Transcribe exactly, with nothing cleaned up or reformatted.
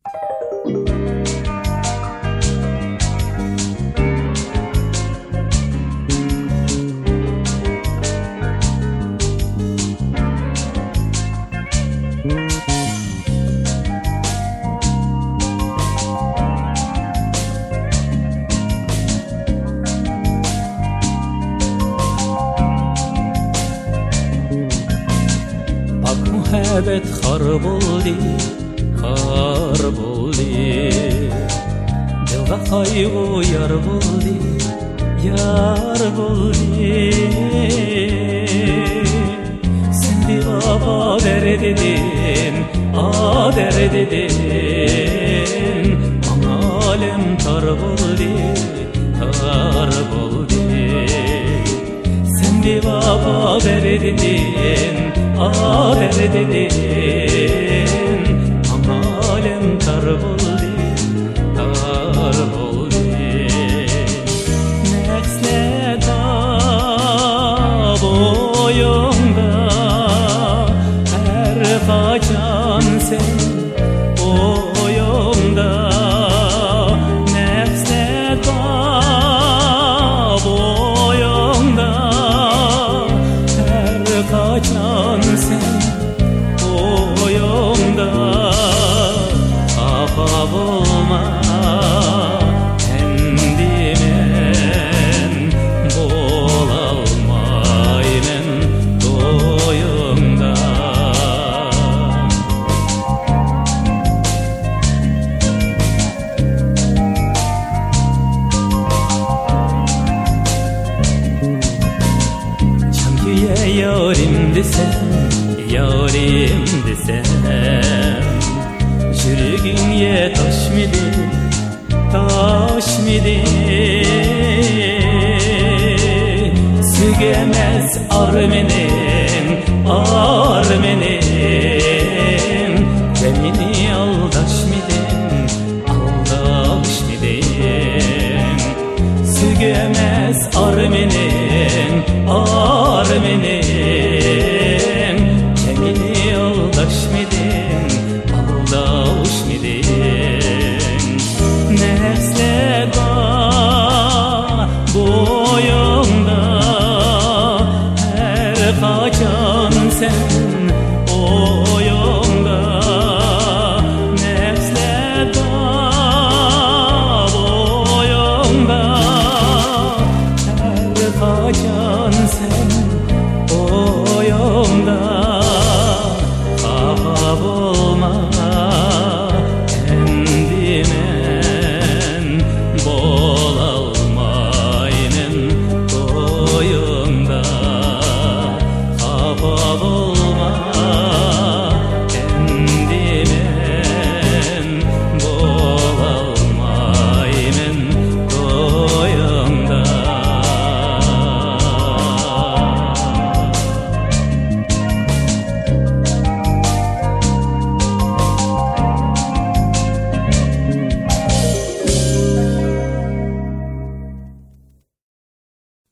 muhabbet xor bo'ldi, xor bo'ldi. Dilga qayg'u yor bo'ldi, yor bo'ldi. Sen bir baba derdin, a derdin. Bana alem tar bo'ldi, tar bo'ldi. Sen bir baba derdin, a derdin. Ama alem tar bo'ldi, tar bo'ldi. Nexleda boyumda her kaçan sen boyumda. Nexleda boyumda her kaçan sen boyumda. Kafa bulma kendimen, bolalmaymen doyumda. Çankiye yarim desem, yarim desem, yürüğünye taş mıydı, taş mıydı? Sügemez armenin, armenin. Beni aldaş mıydın, aldaş mıydın? Sügemez armenin, armenin. Beni aldaş mıydın, aldaş mıydın?